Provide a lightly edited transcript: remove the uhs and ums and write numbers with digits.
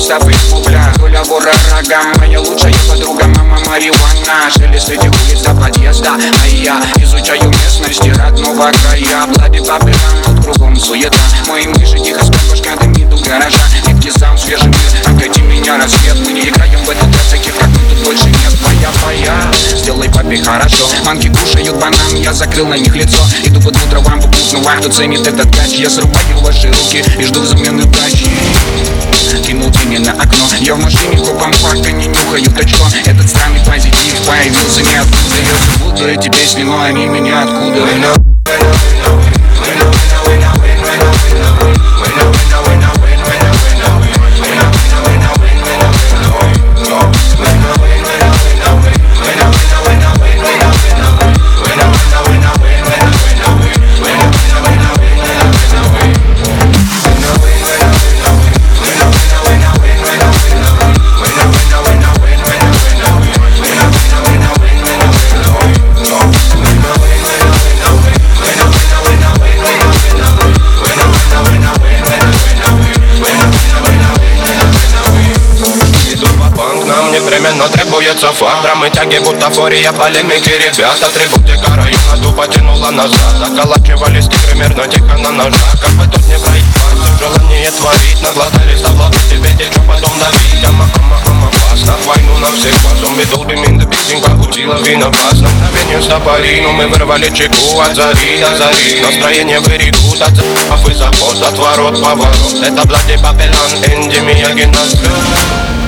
Густав и Бубля, Коля вора рога, моя лучшая подруга, мама марихуана. Шелест этих улиц до подъезда, а я изучаю местности родного края. Блади папиран, тут кругом суета. Мои мыши тихо спят, башка дымит у гаража. Легкий сам, свежий мир, окати меня рассвет. Мы не играем в этот таких, как мы, тут больше нет. Пая, сделай папе хорошо. Манки кушают банан, я закрыл на них лицо. Иду по травам, попутно вахту ценит этот гач. Я срубаю ваши руки и жду взамены тачки. Кинул тени на окно. Я в машине копом факта не нюхаю точко. Этот странный позитив появился ниоткуда. Я забуду эти песни, но они меня откуда. Непременно требуется факт. Драмы, тяги, бутафория, полемики, ребята. Атрибутика района тупо тянула назад. Околачивались примерно тихо на ножах. Как бы тут не проебаться, желание творить. Наглотались таблоты, тебе течу, потом давить. Опасно, войну навсегда. Зомби долбим in the песенка удила вина вас. На мгновение стопорину мы вырвали чеку от зари до зари. Настроение берегут от за***ов и заход, отворот, поворот. Это Блади Папиран, Энди Миягин, нас